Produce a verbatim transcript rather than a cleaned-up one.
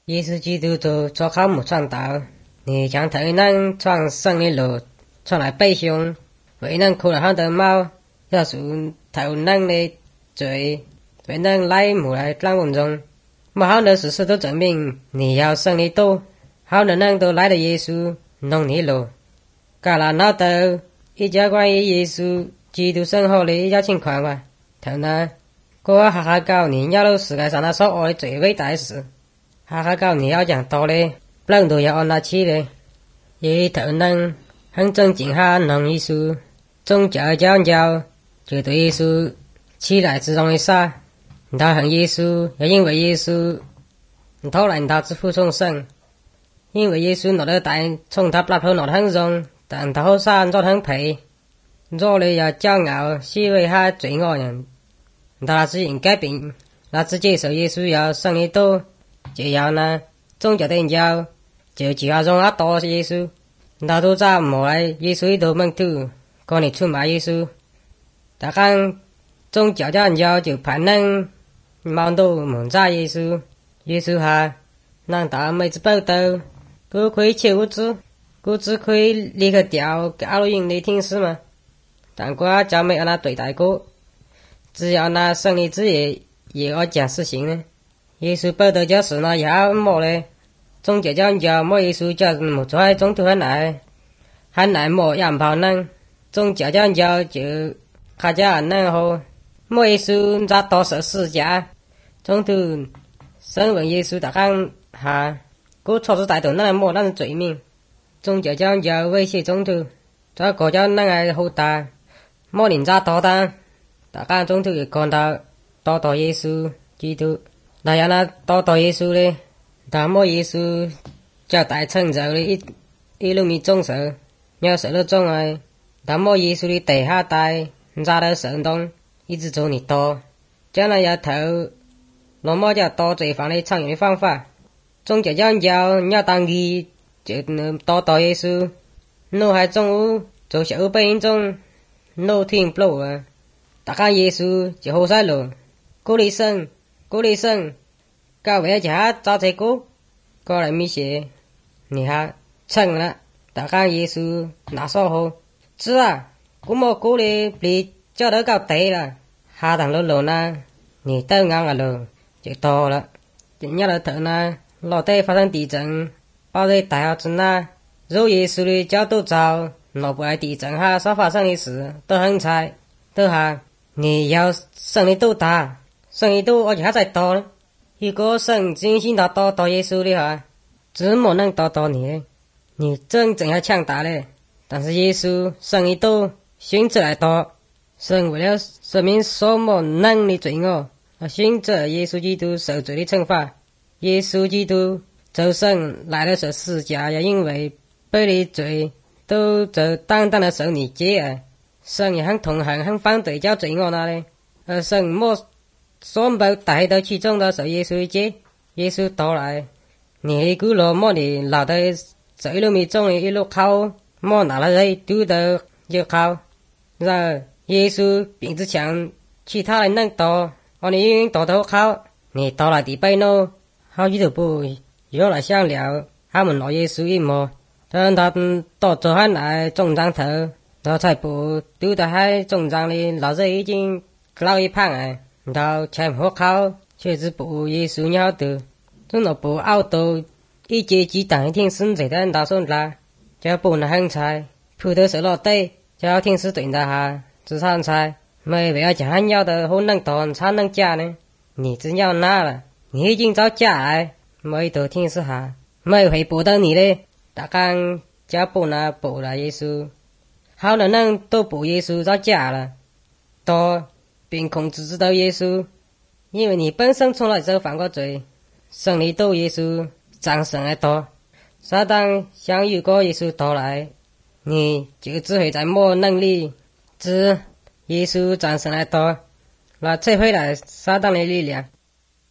耶稣基督做做好木传道，你将头能创胜的路，传来背上，为能苦了好的猫，要属头能的罪，为能来木来当文中，冇好的事实都证明你要胜利多，好的人都来了耶稣弄你路，噶啦那头一家关于耶稣基督生活的一家情况吧，头呢，我哈哈教你要到世界上那所爱的最伟大的事。哈哈教你要讲道理，不然都要按那起的。也头能很正经下弄耶稣，宗教讲教就对耶稣起来之中的啥，他恨耶稣，也因为耶稣偷懒他只服从神，因为耶稣拿得大，从他不头拿得很重，但他好啥做得很配，做了要骄傲，视为他罪恶人，他只应改变，他只接受耶稣要胜利多。就要呢，宗教的教就只要让他多耶稣，他都找冇来耶稣都门徒，讲你出卖耶稣。大家宗教的教就判人冇到冇找耶稣，耶稣哈，让他每次报道，佢可以求知，佢只可以立刻调给阿罗英的听师嘛。但我就没有那对待过，只要那胜利之夜也要讲实行呢。耶稣报道就是那也冇嘞，宗教讲教冇耶稣叫冇做喺中途很难，很难冇也唔跑能，宗教讲教就客家能好，冇耶稣咋多少世家，中途审问耶稣大家下，嗰错事大头那冇那罪名，宗教讲教威胁中途，在国家那个好大，冇人咋多大，大家中途也讲到多多耶稣基督。那要那多多耶稣嘞，但冇耶稣叫大成就的一一路米众手，要受了众爱，但冇耶稣的地下带，咋得神动，一直做你多，将来要头，罗冇叫多罪犯的常用的方法，宗教讲教要当义，就能多多耶稣，奴还中午做小辈中，奴听不落啊，大家耶稣就好晒路，鼓励神。鼓励神，搞为家找这个，过来米些，你看成了，大家耶稣拿手好，是啊，我冇鼓励你叫得搞对了，下堂路路呢，你都硬个路就多了，人家的头呢，老地发生地震，包在大校之那，如耶稣的角度找，老不爱地震下所发生的事都很菜，都下你要胜利多大。生意都而且还在多呢，如果神真心到多多耶稣的话，怎么能多多你呢？你真正要强大嘞，但是耶稣生意多，选择来多，神为了赦免所没能的罪恶，而选择耶稣基督受罪的惩罚。耶稣基督走神来的时候十架，也因为背的罪，都就单单的受你戒啊，神也很痛恨、很反对叫罪恶那嘞，而神没。所有带到其中的受耶稣的戒，耶稣到来，你一股罗莫的老的走一路米中的一路靠，莫拿了在丢的就靠，然后耶稣并之强，其他人能到，我你永远到头靠，你到了第八路，好几头不又来想了，他们拿耶稣一摸，等他们到做汉来中章头，然后才不丢的还中章的老子已经老一胖哎。到前火烤，确实不耶稣鸟的，真的不熬到一节鸡蛋一天生这的打算啦，就不能很菜，普头手落地，就要天时对的下，只产菜，没为了讲要的好能当才能假呢，你只要拿了，你已经找假哎，没到天时下，没会补到你嘞，大家就不拿补了耶稣，好的人都补耶稣找假了，多。并控制知道耶稣，因为你本身从来就犯过罪，胜利到耶稣战胜的多。撒旦想如果耶稣到来，你就只会在没能力，只耶稣战胜的多，那撤回来撒旦的力量。